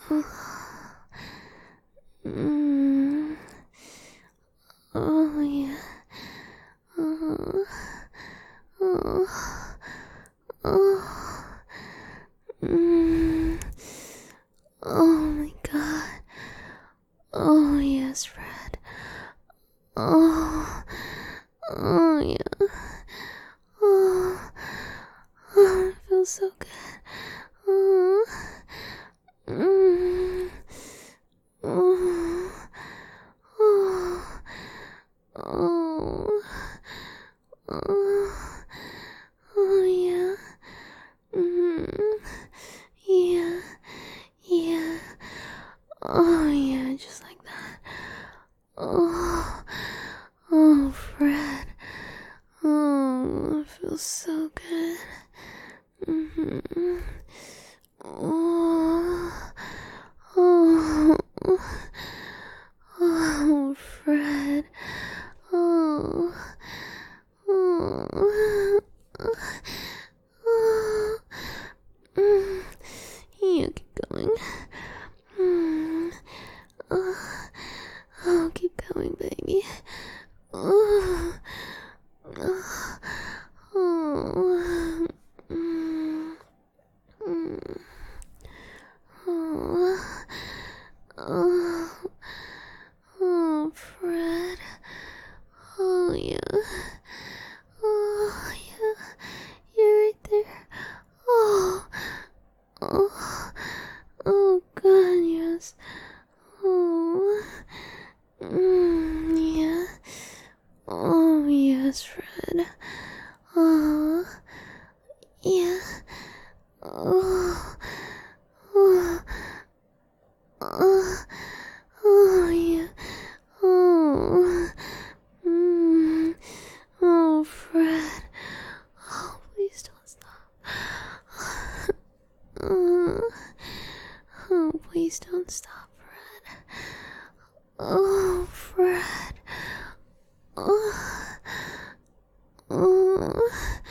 Mm. Oh, yeah. Oh, oh, oh. Mm. Oh my god. Oh, yes, Fred. Oh, oh, yeah. Oh, oh, it feels so good. Oh, mm. Oh, oh, oh, oh, oh, yeah. Mm. Yeah, yeah. Oh, yeah, just like that. Oh, oh, Fred. Oh, it feels so good. Mm-hmm. Oh, oh, oh, Fred. Oh, oh, oh. Mm. You keep going. Mm. Oh, oh, keep going, baby. Oh, oh, oh. Mm. Mm. Oh, oh, oh, Fred. Oh, yeah. Oh, yeah. You're right there. Oh, oh, oh, God, yes. Oh, yeah. Oh, yes, Fred. Oh, yeah. Oh, oh, oh, oh, yeah. Oh, oh, Fred. Oh, please don't stop. Oh, oh, please don't stop, Fred. Oh, Fred. Oh, oh.